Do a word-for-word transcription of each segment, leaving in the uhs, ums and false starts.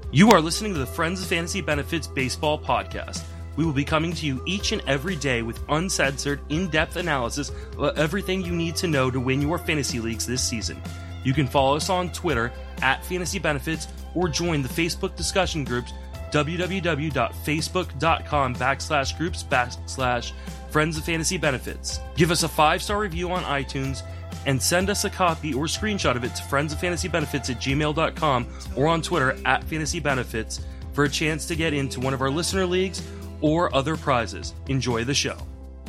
You are listening to the Friends of Fantasy Benefits Baseball Podcast. We will be coming to you each and every day with uncensored, in-depth analysis of everything you need to know to win your fantasy leagues this season. You can follow us on Twitter at Fantasy Benefits or join the Facebook discussion groups www.facebook.com backslash groups backslash Friends of Fantasy Benefits. Give us a five-star review on iTunes and send us a copy or screenshot of it to friendsoffantasybenefits at gmail dot com or on Twitter at Fantasy Benefits for a chance to get into one of our listener leagues or other prizes. Enjoy the show.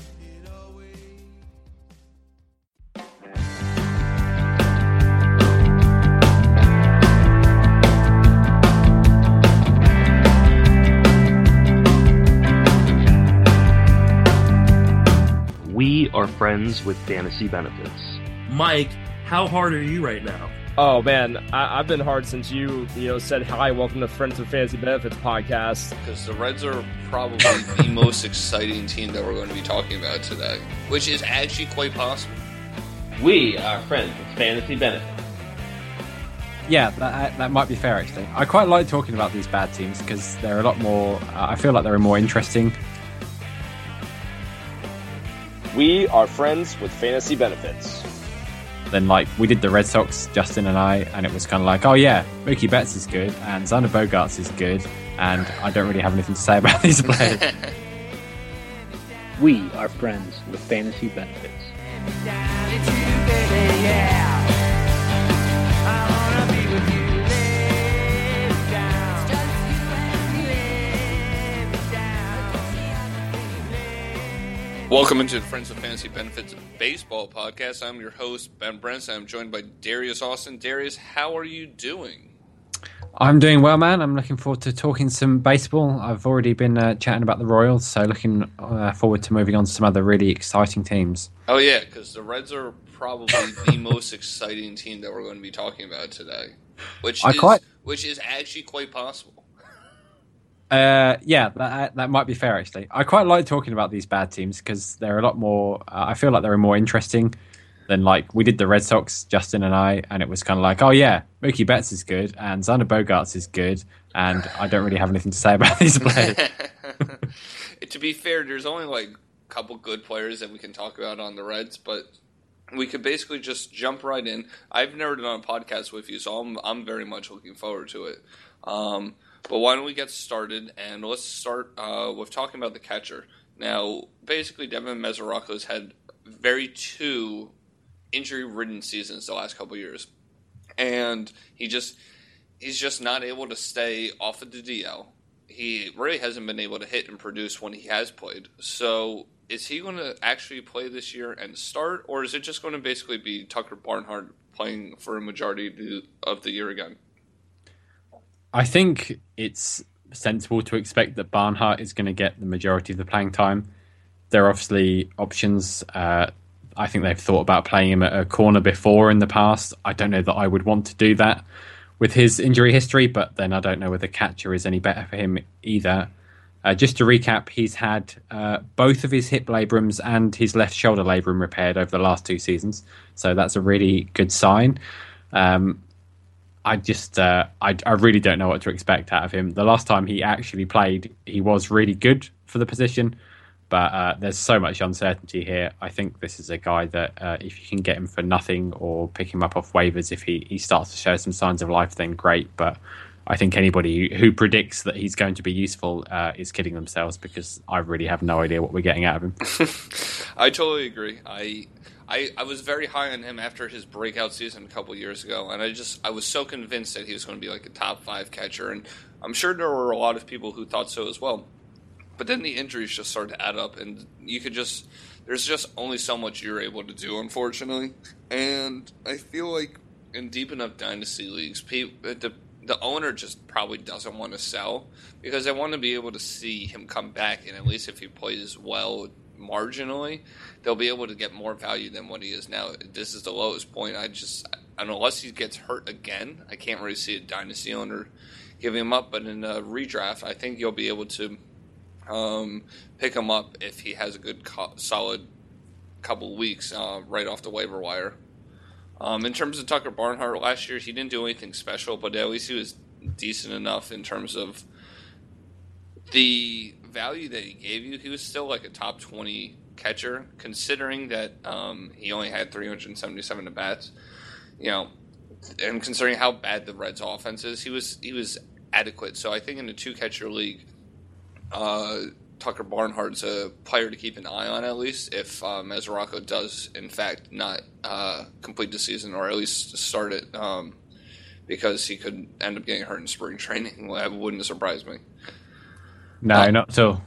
We are friends with Fantasy Benefits. Mike, how hard are you right now? Oh man, I, I've been hard since you, you know, said hi. Welcome to Friends of Fantasy Benefits podcast. Because the Reds are probably the most exciting team that we're going to be talking about today, which is actually quite possible. We are friends with Fantasy Benefits. Yeah, that, that might be fair actually. I quite like talking about these bad teams because they're a lot more. Uh, I feel like they're more interesting. We are friends with Fantasy Benefits. Then, like, we did the Red Sox, Justin and I, and it was kind of like, oh yeah, Mookie Betts is good, and Xander Bogaerts is good, and I don't really have anything to say about these players. We are friends with Fantasy Benefits. Welcome into the Friends of Fantasy Benefits Baseball Podcast. I'm your host, Ben Brents. I'm joined by Darius Austin. Darius, how are you doing? I'm doing well, man. I'm looking forward to talking some baseball. I've already been uh, chatting about the Royals, so looking uh, forward to moving on to some other really exciting teams. Oh, yeah, because the Reds are probably the most exciting team that we're going to be talking about today, which I is quite... which is actually quite possible. Uh, yeah, that that might be fair actually. I quite like talking about these bad teams because they're a lot more. Uh, I feel like they're more interesting than like we did the Red Sox, Justin and I, and it was kind of like, oh yeah, Mookie Betts is good and Xander Bogaerts is good, and I don't really have anything to say about these players. To be fair, there's only like a couple good players that we can talk about on the Reds, but we could basically just jump right in. I've never done a podcast with you, so I'm I'm very much looking forward to it. Um, But why don't we get started, and let's start uh, with talking about the catcher. Now, basically, Devin Mesoraco has had very two injury-ridden seasons the last couple years, and he just he's just not able to stay off of the D L. He really hasn't been able to hit and produce when he has played. So, is he going to actually play this year and start, or is it just going to basically be Tucker Barnhart playing for a majority of the year again? I think it's sensible to expect that Barnhart is going to get the majority of the playing time. There are obviously options. Uh, I think they've thought about playing him at a corner before in the past. I don't know that I would want to do that with his injury history, but then I don't know whether catcher is any better for him either. Uh, just to recap, he's had uh, both of his hip labrums and his left shoulder labrum repaired over the last two seasons, so that's a really good sign. Um, I just, uh, I, I really don't know what to expect out of him. The last time he actually played, he was really good for the position, but uh, there's so much uncertainty here. I think this is a guy that uh, if you can get him for nothing or pick him up off waivers, if he, he starts to show some signs of life, then great. But I think anybody who predicts that he's going to be useful uh, is kidding themselves because I really have no idea what we're getting out of him. I totally agree. I... I, I was very high on him after his breakout season a couple years ago, and I just I was so convinced that he was going to be like a top five catcher, and I'm sure there were a lot of people who thought so as well. But then the injuries just started to add up, and you could just there's just only so much you're able to do, unfortunately. And I feel like in deep enough dynasty leagues, people, the the owner just probably doesn't want to sell because they want to be able to see him come back, and at least if he plays well marginally, they'll be able to get more value than what he is now. This is the lowest point. I just, and unless he gets hurt again, I can't really see a dynasty owner giving him up. But in a redraft, I think you'll be able to um, pick him up if he has a good, co- solid couple weeks uh, right off the waiver wire. Um, in terms of Tucker Barnhart, last year he didn't do anything special, but at least he was decent enough in terms of the value that he gave you. He was still like a top twenty catcher, considering that um, he only had three hundred seventy-seven at bats. You know, and considering how bad the Reds' offense is, he was he was adequate. So I think in a two catcher league, uh, Tucker Barnhart's a player to keep an eye on, at least if uh, Mesoraco does in fact not uh, complete the season, or at least start it, um, because he could end up getting hurt in spring training. Well, that wouldn't surprise me. No, uh, not at all.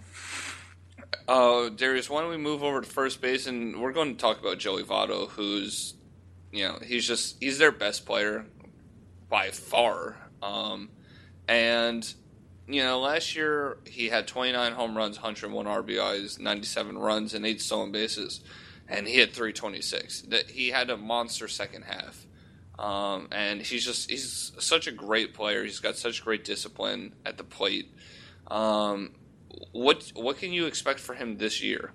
Uh, Darius, why don't we move over to first base, and we're going to talk about Joey Votto, who's, you know, he's just, he's their best player by far. Um, and, you know, last year he had twenty-nine home runs, one hundred one R B Is, ninety-seven runs, and eight stolen bases, and he had three twenty-six. That he had a monster second half. Um, and he's just, he's such a great player. He's got such great discipline at the plate. Um, what what can you expect for him this year?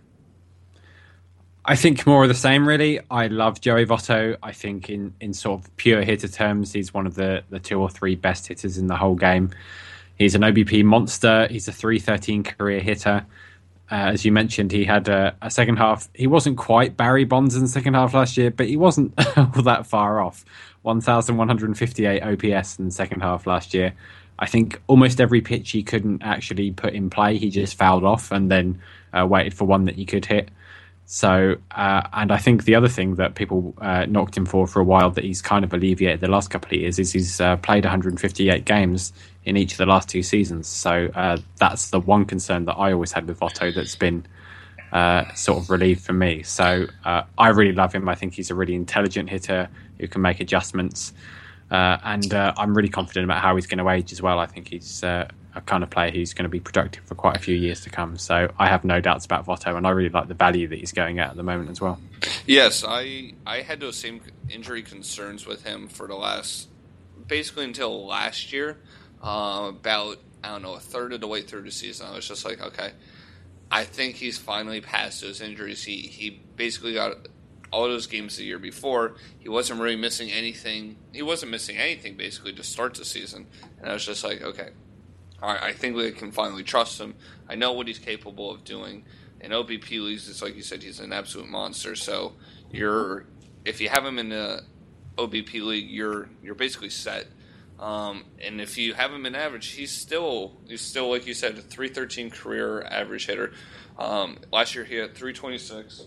I think more of the same, really. I love Joey Votto. I think in, in sort of pure hitter terms, he's one of the, the two or three best hitters in the whole game. He's an O B P monster. He's a three thirteen career hitter. Uh, as you mentioned, he had a, a second half. He wasn't quite Barry Bonds in the second half last year, but he wasn't all that far off. one thousand one hundred fifty-eight O P S in the second half last year. I think almost every pitch he couldn't actually put in play, he just fouled off and then uh, waited for one that he could hit. So, uh, and I think the other thing that people uh, knocked him for for a while that he's kind of alleviated the last couple of years is he's uh, played one hundred fifty-eight games in each of the last two seasons. So uh, that's the one concern that I always had with Votto that's been uh, sort of relieved for me. So uh, I really love him. I think he's a really intelligent hitter who can make adjustments. Uh, and uh, I'm really confident about how he's going to age as well. I think he's uh, a kind of player who's going to be productive for quite a few years to come. So I have no doubts about Votto, and I really like the value that he's going at at the moment as well. Yes, I I had those same injury concerns with him for the last, basically until last year. Uh, about, I don't know, a third of the way through the season, I was just like, okay, I think he's finally past those injuries. He, he basically got all those games the year before. He wasn't really missing anything. He wasn't missing anything, basically, to start the season. And I was just like, okay, all right, I think we can finally trust him. I know what he's capable of doing. In O B P leagues, it's like you said, he's an absolute monster. So you're, if you have him in the O B P league, you're you're basically set. Um, and if you have him in average, he's still, he's still like you said, a three thirteen career average hitter. Um, last year he had three twenty-six.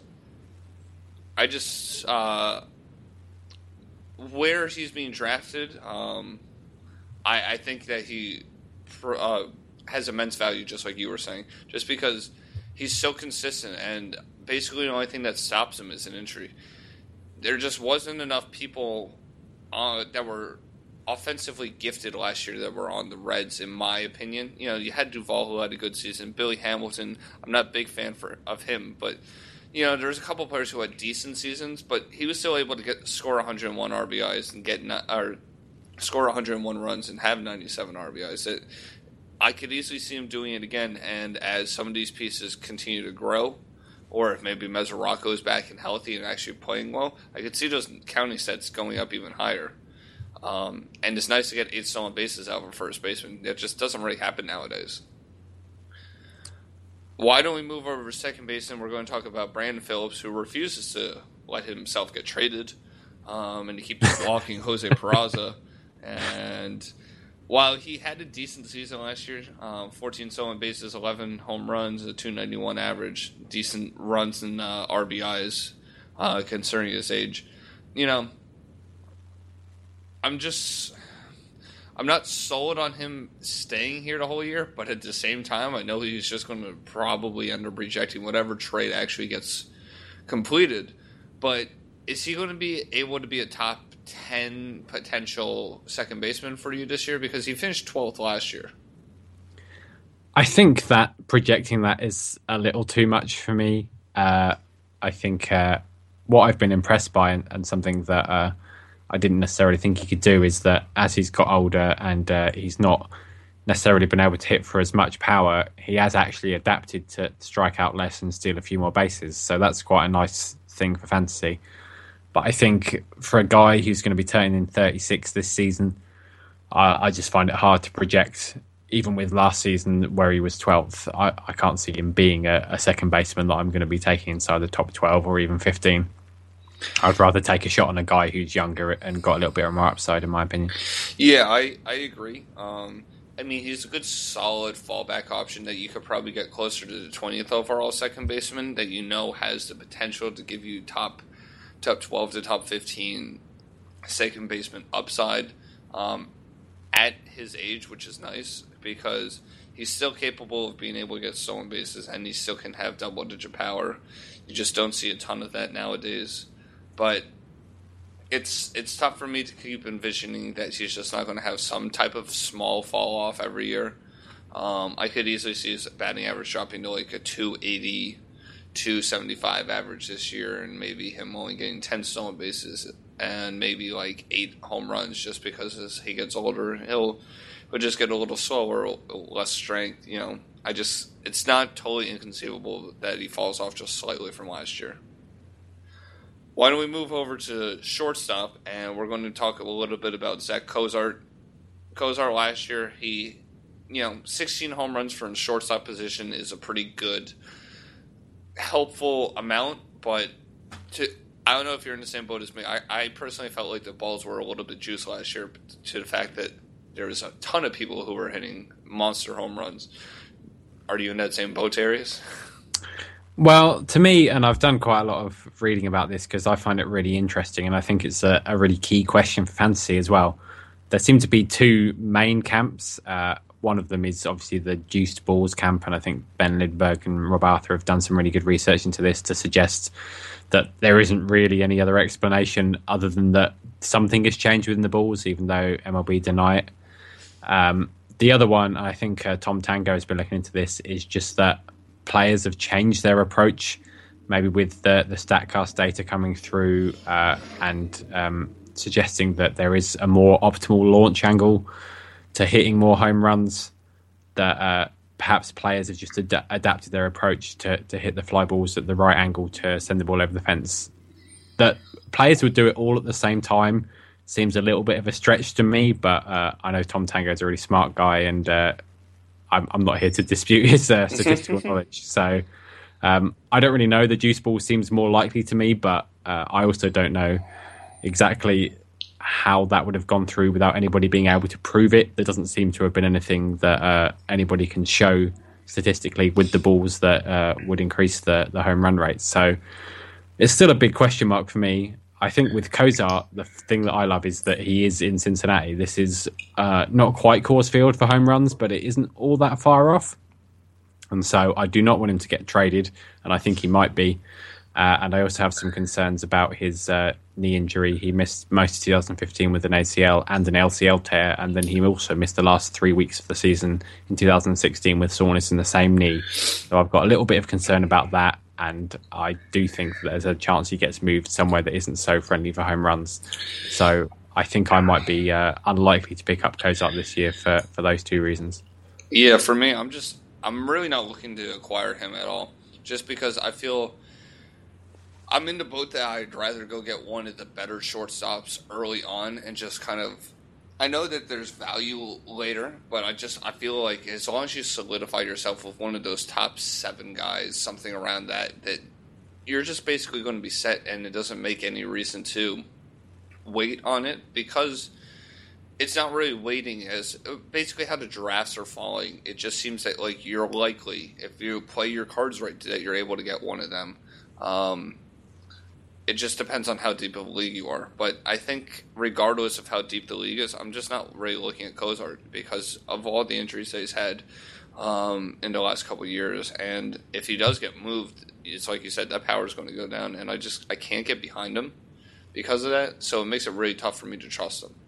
I just, uh, where he's being drafted, um, I, I think that he uh, has immense value, just like you were saying, just because he's so consistent, and basically the only thing that stops him is an injury. There just wasn't enough people uh, that were offensively gifted last year that were on the Reds, in my opinion. You know, you had Duvall, who had a good season. Billy Hamilton, I'm not a big fan for of him, but you know, there's a couple players who had decent seasons, but he was still able to get score one hundred one R B Is and get or score one hundred one runs and have ninety-seven R B Is. It, I could easily see him doing it again, and as some of these pieces continue to grow, or if maybe Mesoraco is back and healthy and actually playing well, I could see those counting sets going up even higher. Um, and it's nice to get eight stolen bases out of a first baseman. That just doesn't really happen nowadays. Why don't we move over to second base, and we're going to talk about Brandon Phillips, who refuses to let himself get traded, um, and he keeps walking Jose Peraza. And while he had a decent season last year, um, fourteen stolen bases, eleven home runs, a two ninety-one average, decent runs and uh, R B Is, uh, concerning his age, you know, I'm just, I'm not sold on him staying here the whole year, but at the same time, I know he's just going to probably end up rejecting whatever trade actually gets completed. But is he going to be able to be a top ten potential second baseman for you this year? Because he finished twelfth last year. I think that projecting that is a little too much for me. Uh, I think uh, what I've been impressed by, and, and something that uh, I didn't necessarily think he could do, is that as he's got older and uh, he's not necessarily been able to hit for as much power, he has actually adapted to strike out less and steal a few more bases. So that's quite a nice thing for fantasy. But I think for a guy who's going to be turning in thirty-six this season, I, I just find it hard to project, even with last season where he was twelfth. I, I can't see him being a, a second baseman that I'm going to be taking inside the top twelve or even fifteen. I'd rather take a shot on a guy who's younger and got a little bit more upside, in my opinion. Yeah, I, I agree. Um, I mean, he's a good, solid fallback option that you could probably get closer to the twentieth overall second baseman that you know has the potential to give you top top twelve to top fifteen second baseman upside um, at his age, which is nice because he's still capable of being able to get stolen bases and he still can have double-digit power. You just don't see a ton of that nowadays. But it's it's tough for me to keep envisioning that he's just not going to have some type of small fall off every year. Um, I could easily see his batting average dropping to like a two eighty, two seventy-five average this year, and maybe him only getting ten stolen bases and maybe like eight home runs just because as he gets older, he'll he'll just get a little slower, less strength. You know, I just it's not totally inconceivable that he falls off just slightly from last year. Why don't we move over to shortstop, and we're going to talk a little bit about Zach Cozart. Cozart last year, he, you know, sixteen home runs for a shortstop position is a pretty good, helpful amount, but to I don't know if you're in the same boat as me. I, I personally felt like the balls were a little bit juiced last year to the fact that there was a ton of people who were hitting monster home runs. Are you in that same boat, Arias? Well, to me, and I've done quite a lot of reading about this because I find it really interesting, and I think it's a, a really key question for fantasy as well. There seem to be two main camps. Uh, one of them is obviously the juiced balls camp, and I think Ben Lindbergh and Rob Arthur have done some really good research into this to suggest that there isn't really any other explanation other than that something has changed within the balls, even though M L B deny it. Um, the other one, I think uh, Tom Tango has been looking into this, is just that players have changed their approach, maybe with the, the StatCast data coming through uh, and um, suggesting that there is a more optimal launch angle to hitting more home runs, that uh, perhaps players have just ad- adapted their approach to, to hit the fly balls at the right angle to send the ball over the fence. That players would do it all at the same time seems a little bit of a stretch to me, but uh, I know Tom Tango is a really smart guy, and uh, I'm, I'm not here to dispute his uh, statistical knowledge. So um, I don't really know. The juice ball seems more likely to me, but uh, I also don't know exactly how that would have gone through without anybody being able to prove it. There doesn't seem to have been anything that uh, anybody can show statistically with the balls that uh, would increase the, the home run rate. So it's still a big question mark for me. I think with Cozart, the thing that I love is that he is in Cincinnati. This is uh, not quite Coors Field for home runs, but it isn't all that far off. And so I do not want him to get traded, and I think he might be. Uh, and I also have some concerns about his uh, knee injury. He missed most of two thousand fifteen with an A C L and an L C L tear, and then he also missed the last three weeks of the season in two thousand sixteen with soreness in the same knee. So I've got a little bit of concern about that. And I do think that there's a chance he gets moved somewhere that isn't so friendly for home runs. So I think I might be uh, unlikely to pick up Cozart this year for, for those two reasons. Yeah, for me, I'm just I'm really not looking to acquire him at all. Just because I feel I'm in the boat that I'd rather go get one of the better shortstops early on and just kind of. I know that there's value later, but I just I feel like as long as you solidify yourself with one of those top seven guys, something around that, that you're just basically going to be set, and it doesn't make any reason to wait on it because it's not really waiting as basically how the drafts are falling. It just seems that like you're likely if you play your cards right that you're able to get one of them. Um, It just depends on how deep of a league you are. But I think regardless of how deep the league is, I'm just not really looking at Cozart because of all the injuries that he's had um, in the last couple of years. And if he does get moved, it's like you said, that power is going to go down. And I just I can't get behind him because of that. So it makes it really tough for me to trust him.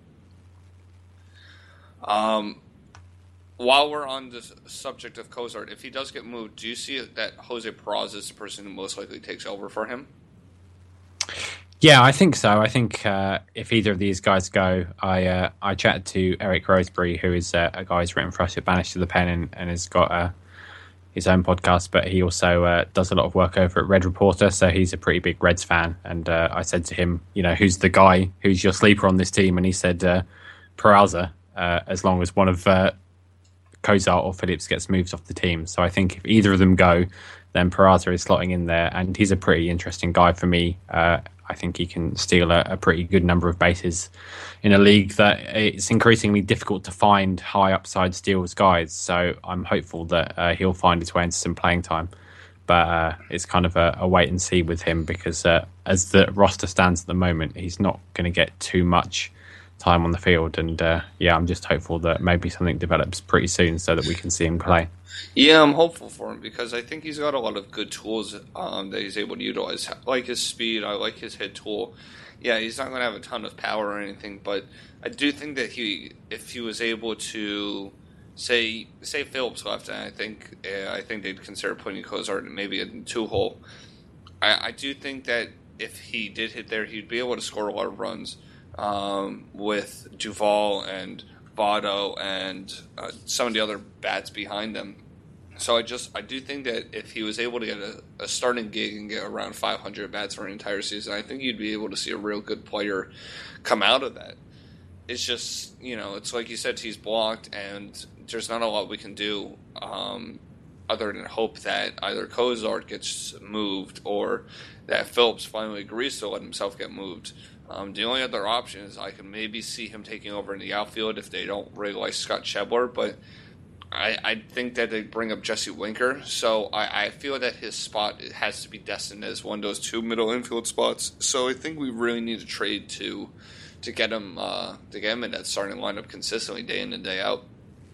Um, while we're on the subject of Cozart, if he does get moved, do you see that Jose Peraza is the person who most likely takes over for him? Yeah, I think so. I think uh, if either of these guys go, I uh, I chatted to Eric Roseberry, who is uh, a guy who's written for us at Banished to the Pen and, and has got uh, his own podcast, but he also uh, does a lot of work over at Red Reporter, so he's a pretty big Reds fan. And uh, I said to him, you know, who's the guy, who's your sleeper on this team? And he said, uh, Peraza. uh, as long as one of uh, Cozart or Phillips gets moved off the team. So I think if either of them go, then Peraza is slotting in there, and he's a pretty interesting guy for me. Uh, I think he can steal a, a pretty good number of bases in a league that it's increasingly difficult to find high upside steals guys. So I'm hopeful that uh, he'll find his way into some playing time. But uh, it's kind of a, a wait and see with him because uh, as the roster stands at the moment, he's not going to get too much time on the field. And uh, yeah, I'm just hopeful that maybe something develops pretty soon so that we can see him play. Yeah, I'm hopeful for him because I think he's got a lot of good tools um, that he's able to utilize. I like his speed. I like his hit tool. Yeah, he's not going to have a ton of power or anything, but I do think that he, if he was able to, say, say Phillips left, and I think uh, I think they'd consider putting Cozart in maybe a two hole. I, I do think that if he did hit there, he'd be able to score a lot of runs um, with Duvall and Votto and uh, some of the other bats behind them. So I just I do think that if he was able to get a, a starting gig and get around five hundred bats for an entire season, I think you'd be able to see a real good player come out of that. It's just, you know, it's like you said, he's blocked, and there's not a lot we can do um, other than hope that either Cozart gets moved or that Phillips finally agrees to let himself get moved. Um, the only other option is I can maybe see him taking over in the outfield if they don't really like Scott Schebler, but I, I think that they bring up Jesse Winker, so I, I feel that his spot has to be destined as one of those two middle infield spots. So I think we really need to trade to to get him uh, to get him in that starting lineup consistently day in and day out.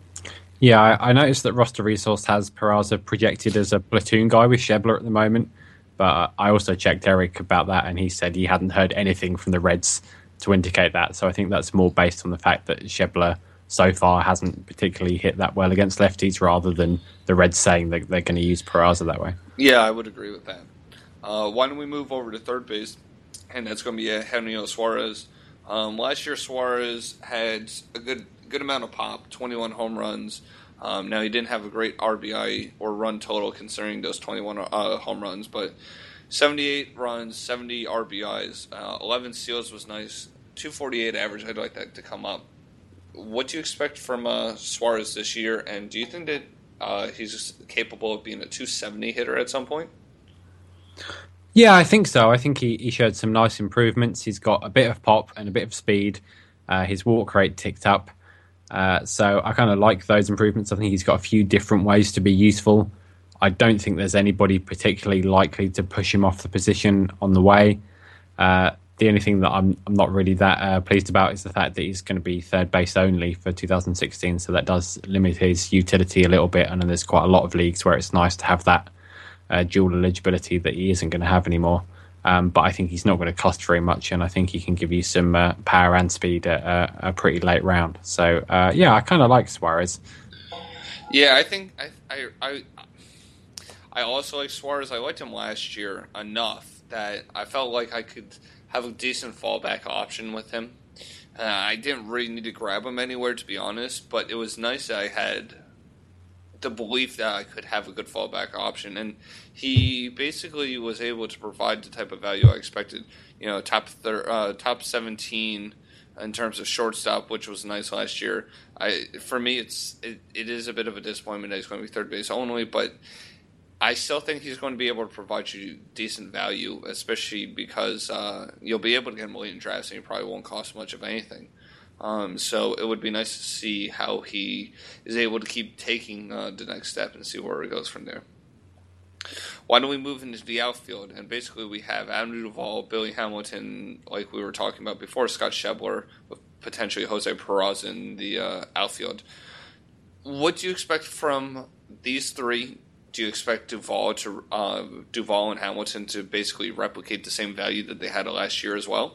Yeah, I, I noticed that Roster Resource has Peraza projected as a platoon guy with Schebler at the moment, but uh, I also checked Eric about that, and he said he hadn't heard anything from the Reds to indicate that. So I think that's more based on the fact that Schebler so far hasn't particularly hit that well against lefties, rather than the Reds saying that they're going to use Peraza that way. Yeah, I would agree with that. Uh, why don't we move over to third base, and that's going to be Eugenio Suarez. Um, last year, Suarez had a good good amount of pop, twenty-one home runs. Um, now, he didn't have a great R B I or run total considering those twenty-one uh, home runs, but seventy-eight runs, seventy R B Is, uh, eleven steals was nice, two forty-eight average. I'd like that to come up. What do you expect from uh, Suarez this year, and do you think that uh, he's capable of being a two seventy hitter at some point? Yeah, I think so. I think he, he showed some nice improvements. He's got a bit of pop and a bit of speed. Uh, his walk rate ticked up. Uh, so I kind of like those improvements. I think he's got a few different ways to be useful. I don't think there's anybody particularly likely to push him off the position on the way. Uh, The only thing that I'm I'm not really that uh, pleased about is the fact that he's going to be third base only for two thousand sixteen, so that does limit his utility a little bit. I know there's quite a lot of leagues where it's nice to have that uh, dual eligibility that he isn't going to have anymore. Um, but I think he's not going to cost very much, and I think he can give you some uh, power and speed at uh, a pretty late round. So uh, yeah, I kind of like Suarez. Yeah, I think I, I I I also like Suarez. I liked him last year enough that I felt like I could have a decent fallback option with him. Uh, I didn't really need to grab him anywhere, to be honest, but it was nice that I had the belief that I could have a good fallback option. And he basically was able to provide the type of value I expected. You know, top thir- uh, top seventeen in terms of shortstop, which was nice last year. I for me, it's it, it is a bit of a disappointment that he's going to be third base only, but I still think he's going to be able to provide you decent value, especially because uh, you'll be able to get him late in drafts and he probably won't cost much of anything. Um, so it would be nice to see how he is able to keep taking uh, the next step and see where it goes from there. Why don't we move into the outfield? And basically we have Adam Duvall, Billy Hamilton, like we were talking about before, Scott Schebler, with potentially Jose Peraza in the uh, outfield. What do you expect from these three? Do you expect Duvall to uh, Duvall and Hamilton to basically replicate the same value that they had last year as well?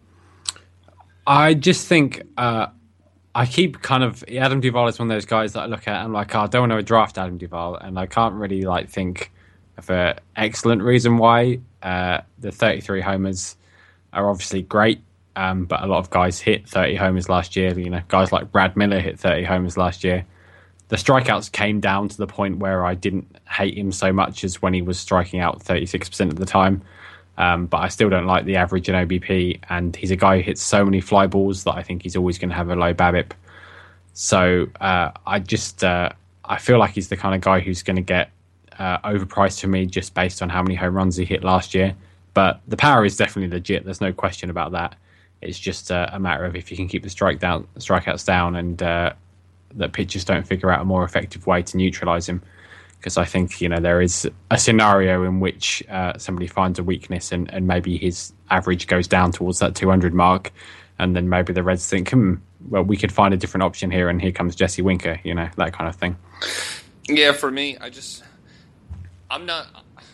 I just think uh, I keep kind of Adam Duvall is one of those guys that I look at and I'm like, oh, I don't want to draft Adam Duvall, and I can't really like think of an excellent reason why. Uh, the thirty-three homers are obviously great, um, but a lot of guys hit thirty homers last year. You know, guys like Brad Miller hit thirty homers last year. The strikeouts came down to the point where I didn't hate him so much as when he was striking out thirty-six percent of the time. Um, but I still don't like the average in O B P, and he's a guy who hits so many fly balls that I think he's always going to have a low BABIP. So uh, I just uh, I feel like he's the kind of guy who's going to get uh, overpriced for me just based on how many home runs he hit last year. But the power is definitely legit. There's no question about that. It's just uh, a matter of if you can keep the strike down, strikeouts down, and uh, that pitchers don't figure out a more effective way to neutralize him. Because I think, you know, there is a scenario in which uh, somebody finds a weakness and, and maybe his average goes down towards that two hundred mark, and then maybe the Reds think, hmm, well, we could find a different option here, and here comes Jesse Winker, you know, that kind of thing. Yeah, for me, I just, I'm not,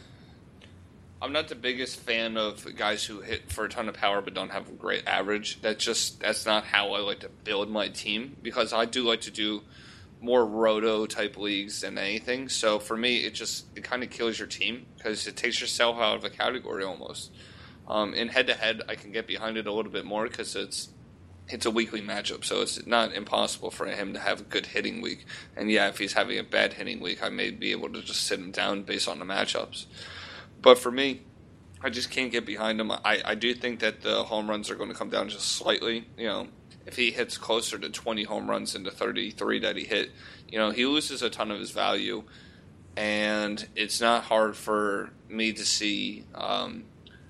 I'm not the biggest fan of guys who hit for a ton of power but don't have a great average. That's just, that's not how I like to build my team, because I do like to do more roto type leagues than anything. So for me, it just, it kind of kills your team because it takes yourself out of a category almost. Um, in head to head, I can get behind it a little bit more because it's it's a weekly matchup, so it's not impossible for him to have a good hitting week. And yeah, if he's having a bad hitting week, I may be able to just sit him down based on the matchups. But for me, I just can't get behind him. I, I do think that the home runs are going to come down just slightly. You know, if he hits closer to twenty home runs than the thirty-three that he hit, you know, he loses a ton of his value. And it's not hard for me to see um,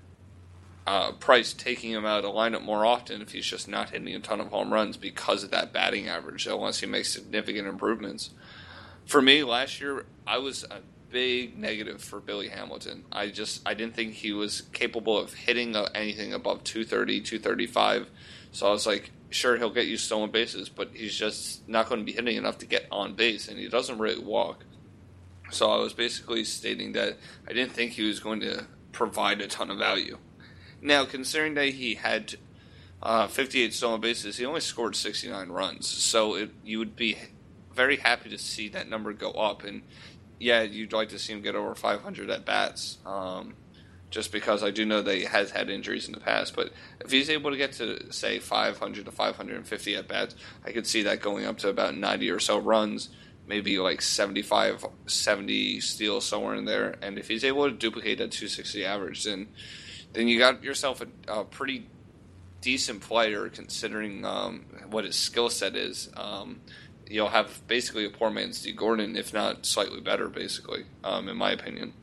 uh, Price taking him out of the lineup more often if he's just not hitting a ton of home runs because of that batting average, unless he makes significant improvements. For me, last year, I was a big negative for Billy Hamilton. I just I didn't think he was capable of hitting anything above two thirty, two thirty-five. So I was like, sure, he'll get you stolen bases, but he's just not going to be hitting enough to get on base, and he doesn't really walk. So I was basically stating that I didn't think he was going to provide a ton of value. Now, considering that he had uh, fifty-eight stolen bases, he only scored sixty-nine runs. So it, you would be very happy to see that number go up. And yeah, you'd like to see him get over five hundred at bats, um, just because I do know that he has had injuries in the past. But if he's able to get to, say, five hundred to five hundred fifty at bats, I could see that going up to about ninety or so runs, maybe like seventy-five, seventy steals somewhere in there. And if he's able to duplicate that two sixty average, then then you got yourself a, a pretty decent player considering um, what his skill set is. Um, you'll have basically a poor man's Dee Gordon, if not slightly better, basically, um, in my opinion.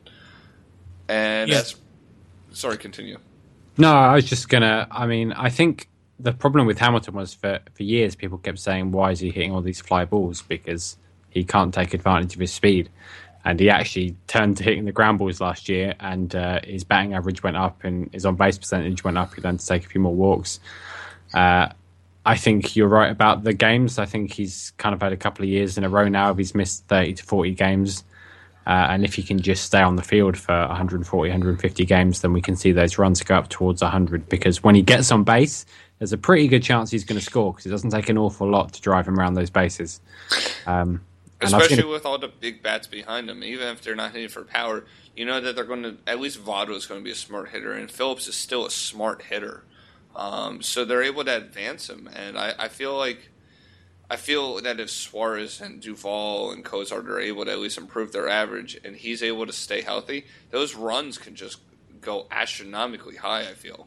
And Yeah. that's... Sorry, continue. No, I was just going to, I mean, I think the problem with Hamilton was for, for years people kept saying, why is he hitting all these fly balls? Because he can't take advantage of his speed. And he actually turned to hitting the ground balls last year, and uh, his batting average went up and his on-base percentage went up. He learned to take a few more walks. Uh, I think you're right about the games. I think he's kind of had a couple of years in a row now. He's missed thirty to forty games. Uh, and if he can just stay on the field for one forty, one fifty games, then we can see those runs go up towards one hundred. Because when he gets on base, there's a pretty good chance he's going to score because it doesn't take an awful lot to drive him around those bases. Um, Especially gonna... with all the big bats behind him. Even if they're not hitting for power, you know that they're going to, at least Votto is going to be a smart hitter, and Phillips is still a smart hitter. Um, so they're able to advance him. And I, I feel like I feel that if Suarez and Duvall and Cozart are able to at least improve their average and he's able to stay healthy, those runs can just go astronomically high, I feel.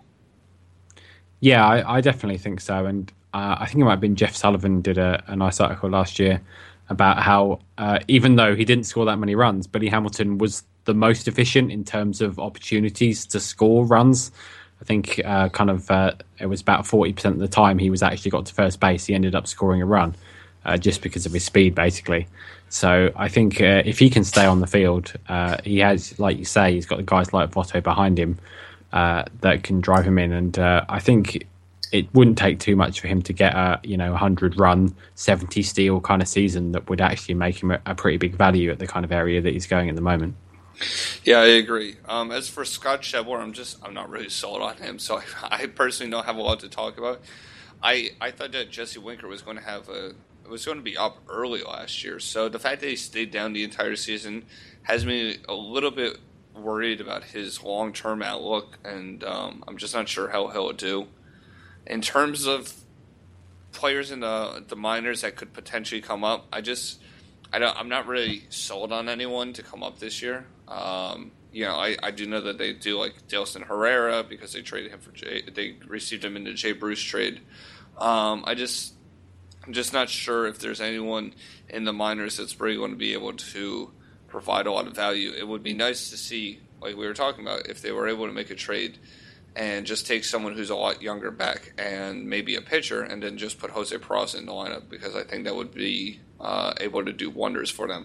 Yeah, I, I definitely think so. And uh, I think it might have been Jeff Sullivan did a, a nice article last year about how uh, even though he didn't score that many runs, Billy Hamilton was the most efficient in terms of opportunities to score runs. I think uh, kind of uh, it was about forty percent of the time he was actually got to first base, he ended up scoring a run uh, just because of his speed, basically. So I think uh, if he can stay on the field, uh, he has, like you say, he's got the guys like Votto behind him uh, that can drive him in. And uh, I think it wouldn't take too much for him to get a you know one hundred run, seventy steal kind of season that would actually make him a, a pretty big value at the kind of area that he's going at the moment. Yeah, I agree. Um, as for Scott Shedler, I'm just I'm not really sold on him, so I, I personally don't have a lot to talk about. I, I thought that Jesse Winker was going to have a was going to be up early last year, so the fact that he stayed down the entire season has me a little bit worried about his long term outlook, and um, I'm just not sure how he'll do. In terms of players in the the minors that could potentially come up, I just I don't I'm not really sold on anyone to come up this year. Um, you know, I, I do know that they do like Delson Herrera because they traded him for Jay, they received him in the Jay Bruce trade. Um, I just I'm just not sure if there's anyone in the minors that's really going to be able to provide a lot of value. It would be nice to see, like we were talking about, if they were able to make a trade and just take someone who's a lot younger back and maybe a pitcher, and then just put Jose Peraza in the lineup, because I think that would be uh, able to do wonders for them.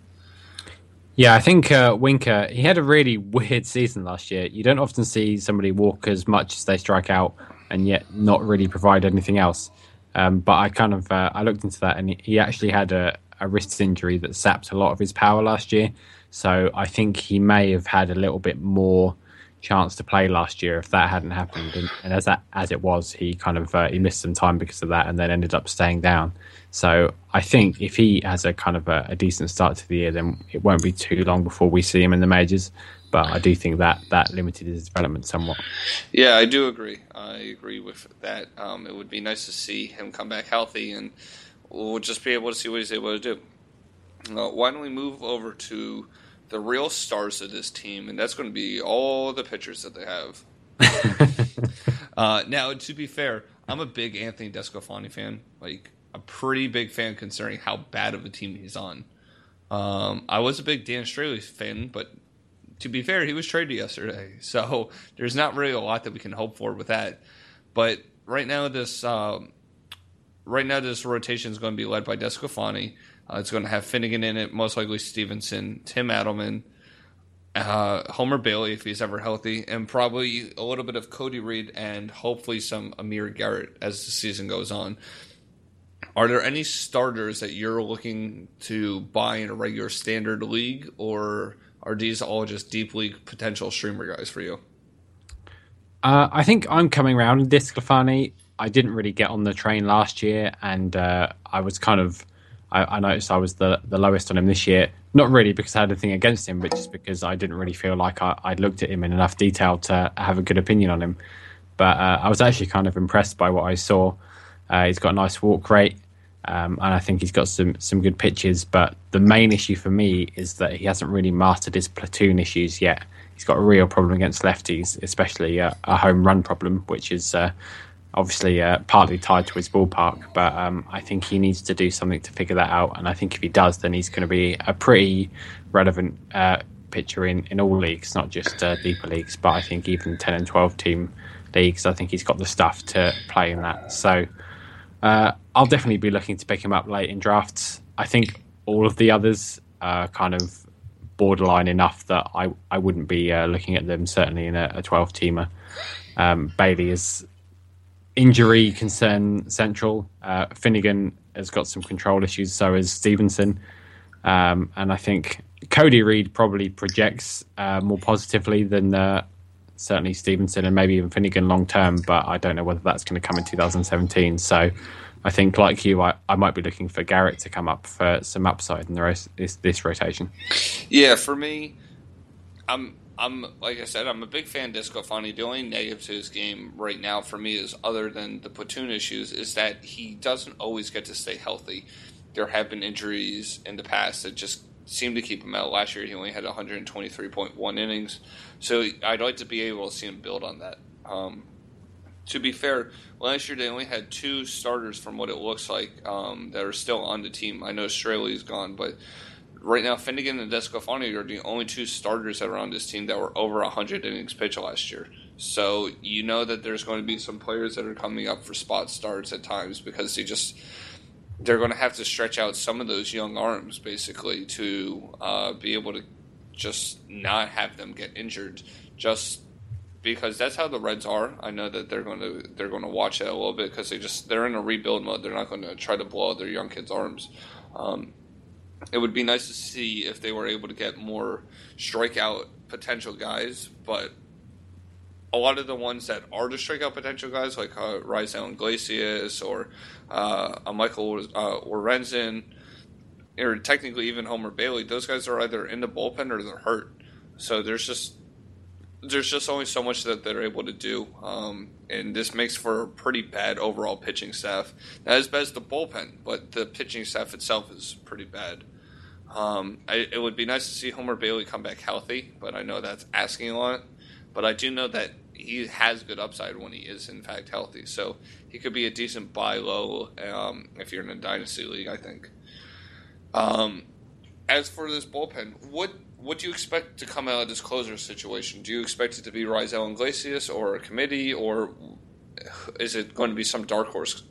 Yeah, I think uh, Winker, he had a really weird season last year. You don't often see somebody walk as much as they strike out and yet not really provide anything else. Um, but I kind of uh, I looked into that, and he actually had a, a wrist injury that sapped a lot of his power last year. So I think he may have had a little bit more chance to play last year if that hadn't happened. And, and as that as it was, he kind of uh, he missed some time because of that, and then ended up staying down. So I think if he has a kind of a, a decent start to the year, then it won't be too long before we see him in the majors. But I do think that that limited his development somewhat. Yeah, I do agree. I agree with that. Um, it would be nice to see him come back healthy, and we'll just be able to see what he's able to do. Uh, why don't we move over to the real stars of this team, and that's going to be all the pitchers that they have. uh, now, to be fair, I'm a big Anthony DeSclafani fan. Like, a pretty big fan considering how bad of a team he's on. Um, I was a big Dan Straley fan, but to be fair, he was traded yesterday, so there's not really a lot that we can hope for with that. But right now, this um, right now this rotation is going to be led by DeSclafani. Uh, it's going to have Finnegan in it, most likely Stevenson, Tim Adelman, uh, Homer Bailey if he's ever healthy, and probably a little bit of Cody Reed and hopefully some Amir Garrett as the season goes on. Are there any starters that you're looking to buy in a regular standard league, or are these all just deep league potential streamer guys for you? Uh, I think I'm coming around with DeSclafani. I didn't really get on the train last year, and uh, I was kind of I, I noticed I was the, the lowest on him this year. Not really because I had anything against him, but just because I didn't really feel like I, I'd looked at him in enough detail to have a good opinion on him. But uh, I was actually kind of impressed by what I saw. Uh, he's got a nice walk rate, um, and I think he's got some, some good pitches. But the main issue for me is that he hasn't really mastered his platoon issues yet. He's got a real problem against lefties, especially uh, a home run problem, which is uh, obviously uh, partly tied to his ballpark. But um, I think he needs to do something to figure that out. And I think if he does, then he's going to be a pretty relevant uh, pitcher in, in all leagues, not just uh, deeper leagues, but I think even ten and twelve team leagues. I think he's got the stuff to play in that. So uh, I'll definitely be looking to pick him up late in drafts. I think all of the others are kind of borderline enough that I, I wouldn't be uh, looking at them, certainly in a, a twelve-teamer. Um, Bailey is injury concern central. Uh, Finnegan has got some control issues, so is Stevenson. Um, and I think Cody Reed probably projects uh, more positively than uh, certainly Stevenson and maybe even Finnegan long term, but I don't know whether that's going to come in two thousand seventeen. So I think, like you, I, I might be looking for Garrett to come up for some upside in the rest, this, this rotation. Yeah, for me, I'm I'm like I said, I'm a big fan of DeSclafani. The only negative to his game right now for me is, other than the platoon issues, is that he doesn't always get to stay healthy. There have been injuries in the past that just seem to keep him out. Last year, he only had one hundred twenty-three point one innings. So I'd like to be able to see him build on that. Um, to be fair, last year they only had two starters from what it looks like um, that are still on the team. I know Straley's gone, but right now Finnegan and DeSclafani are the only two starters that are on this team that were over one hundred innings pitched last year. So you know that there's going to be some players that are coming up for spot starts at times, because they just they're going to have to stretch out some of those young arms basically to uh, be able to just not have them get injured, just because that's how the Reds are. I know that they're going to they're going to watch that a little bit, because they just they're in a rebuild mode. They're not going to try to blow out their young kids' arms. Um, it would be nice to see if they were able to get more strikeout potential guys, but a lot of the ones that are the strikeout potential guys, like uh, Raisel Iglesias or uh, a Michael uh, Lorenzen, or technically even Homer Bailey, those guys are either in the bullpen or they're hurt. So there's just there's just only so much that they're able to do, um, and this makes for a pretty bad overall pitching staff. Not as bad as the bullpen, but the pitching staff itself is pretty bad. Um, I, it would be nice to see Homer Bailey come back healthy, but I know that's asking a lot. But I do know that he has good upside when he is in fact healthy. So he could be a decent buy low um, if you're in a dynasty league, I think. Um, as for this bullpen, what what do you expect to come out of this closer situation? Do you expect it to be Raisel Iglesias or a committee, or is it going to be some dark horse?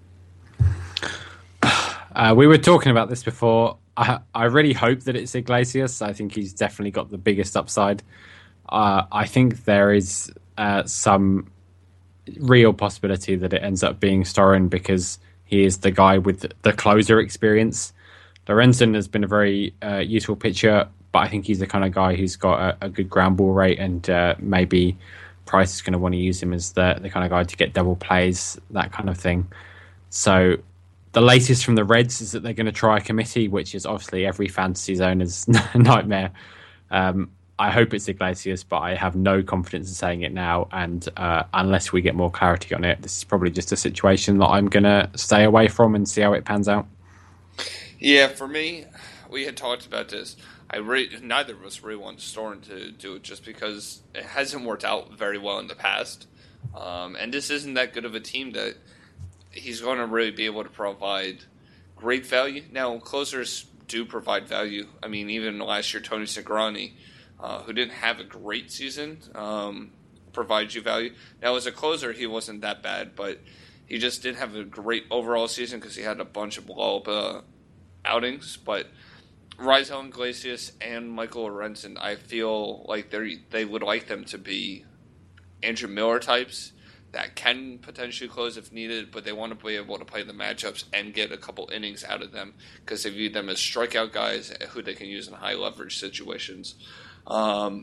Uh, we were talking about this before. I, I really hope that it's Iglesias. I think he's definitely got the biggest upside. Uh, I think there is uh, some real possibility that it ends up being Storin because he is the guy with the closer experience. Lorenzen has been a very uh, useful pitcher, but I think he's the kind of guy who's got a, a good ground ball rate, and uh, maybe Price is going to want to use him as the, the kind of guy to get double plays, that kind of thing. So the latest from the Reds is that they're going to try a committee, which is obviously every fantasy owner's nightmare. Um, I hope it's Iglesias, but I have no confidence in saying it now. And uh, unless we get more clarity on it, this is probably just a situation that I'm going to stay away from and see how it pans out. Yeah, for me, we had talked about this. I re- neither of us really want Storin to do it just because it hasn't worked out very well in the past. Um, and this isn't that good of a team that he's going to really be able to provide great value. Now, closers do provide value. I mean, even last year, Tony Cingrani, uh, who didn't have a great season, um, provides you value. Now, as a closer, he wasn't that bad, but he just didn't have a great overall season because he had a bunch of blow-up uh, outings. But Raisel Iglesias and Michael Lorenzen, I feel like they they would like them to be Andrew Miller types that can potentially close if needed, but they want to be able to play the matchups and get a couple innings out of them because they view them as strikeout guys who they can use in high leverage situations. Um,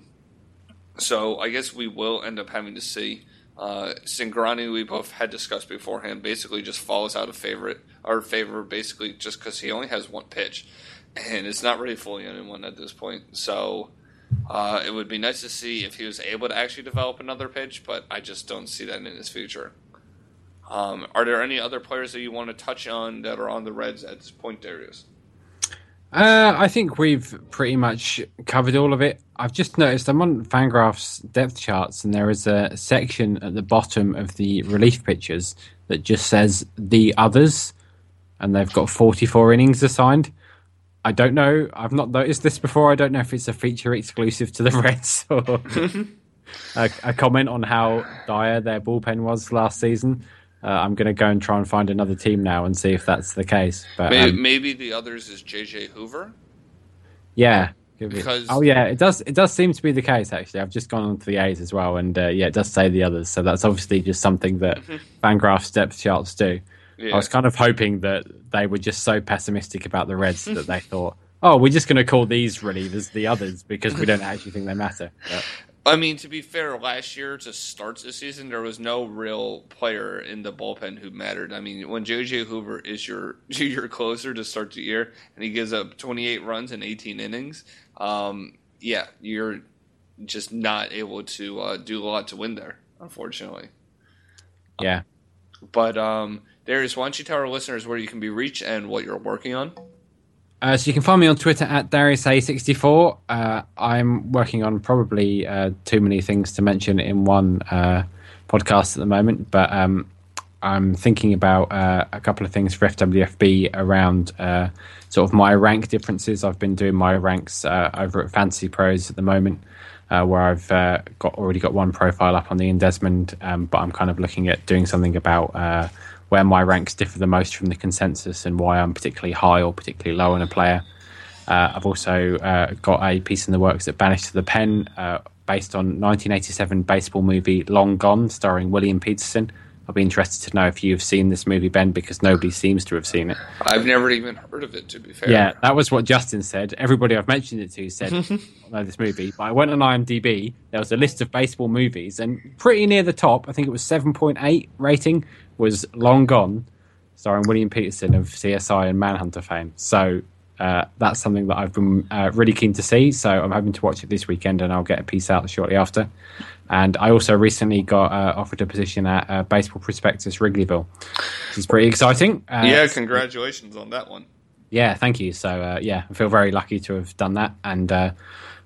so I guess we will end up having to see. Uh, Cingrani, we both had discussed beforehand, basically just falls out of favorite our favor basically just because he only has one pitch, and it's not really fully anyone at this point. So uh, it would be nice to see if he was able to actually develop another pitch, but I just don't see that in his future. Um, are there any other players that you want to touch on that are on the Reds at this point, Darius? Uh, I think we've pretty much covered all of it. I've just noticed I'm on Fangraph's depth charts, and there is a section at the bottom of the relief pitchers that just says the others, and they've got forty-four innings assigned. I don't know. I've not noticed this before. I don't know if it's a feature exclusive to the Reds or a, a comment on how dire their bullpen was last season. Uh, I'm going to go and try and find another team now and see if that's the case. But maybe, um, maybe the others is J J Hoover. Yeah. Because oh yeah, it does. It does seem to be the case. Actually, I've just gone on to the A's as well, and uh, yeah, it does say the others. So that's obviously just something that Fangraph's depth charts do. Yeah. I was kind of hoping that they were just so pessimistic about the Reds that they thought, "Oh, we're just going to call these relievers the others because we don't actually think they matter." But, I mean, to be fair, last year to start the season, there was no real player in the bullpen who mattered. I mean, when J J Hoover is your your closer to start the year, and he gives up twenty-eight runs in eighteen innings, um, yeah, you're just not able to uh, do a lot to win there, unfortunately. Yeah. But, um, Darius, why don't you tell our listeners where you can be reached and what you're working on? Uh, so you can find me on Twitter at Darius A sixty-four. Uh, I'm working on probably uh, too many things to mention in one uh, podcast at the moment, but um, I'm thinking about uh, a couple of things for F W F B around uh, sort of my rank differences. I've been doing my ranks uh, over at Fantasy Pros at the moment, uh, where I've uh, got already got one profile up on the Desmond, um, but I'm kind of looking at doing something about uh, where my ranks differ the most from the consensus and why I'm particularly high or particularly low on a player. Uh, I've also uh, got a piece in the works at Banished to the Pen, uh, based on nineteen eighty-seven baseball movie Long Gone, starring William Peterson. I'll be interested to know if you've seen this movie, Ben, because nobody seems to have seen it. I've never even heard of it, to be fair. Yeah, that was what Justin said. Everybody I've mentioned it to said, I know this movie. But I went on IMDb, there was a list of baseball movies, and pretty near the top, I think it was seven point eight rating, was Long Gone, starring William Peterson of C S I and Manhunter fame. So uh, that's something that I've been uh, really keen to see. So I'm hoping to watch it this weekend, and I'll get a piece out shortly after. And I also recently got uh, offered a position at uh, Baseball Prospectus Wrigleyville, which is pretty exciting. Uh, yeah, congratulations on that one. Yeah, thank you. So, uh, yeah, I feel very lucky to have done that. And uh,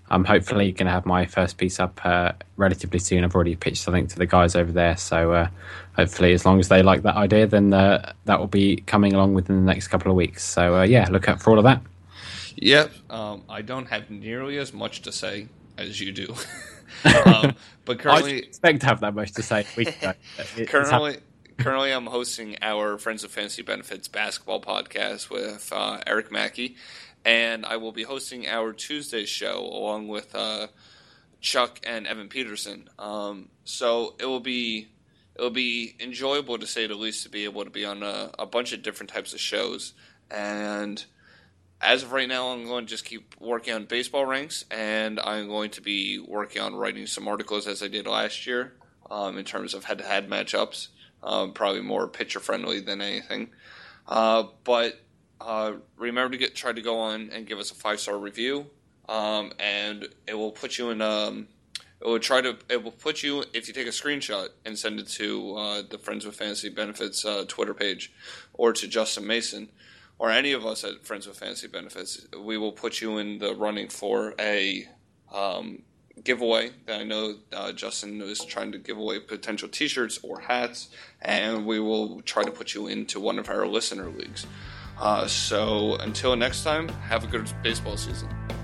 I'm hopefully going to have my first piece up uh, relatively soon. I've already pitched something to the guys over there, so uh, hopefully as long as they like that idea, then uh, that will be coming along within the next couple of weeks. So uh, yeah, look out for all of that. Yep. Um, I don't have nearly as much to say as you do. um, but currently, I expect to have that much to say. We it, currently, currently, I'm hosting our Friends of Fantasy Benefits basketball podcast with uh, Eric Mackey, and I will be hosting our Tuesday show along with uh, Chuck and Evan Peterson. Um, so it will be it will be enjoyable to say the least to be able to be on a, a bunch of different types of shows. And as of right now, I'm going to just keep working on baseball ranks, and I'm going to be working on writing some articles as I did last year um, in terms of head-to-head matchups, um, probably more pitcher-friendly than anything. Uh, but uh, remember to get try to go on and give us a five-star review, um, and it will put you in um, – it will try to – it will put you – if you take a screenshot and send it to uh, the Friends with Fantasy Benefits uh, Twitter page or to Justin Mason – or any of us at Friends with Fantasy Benefits, we will put you in the running for a um, giveaway that I know uh, Justin is trying to give away potential T-shirts or hats, and we will try to put you into one of our listener leagues. Uh, so until next time, have a good baseball season.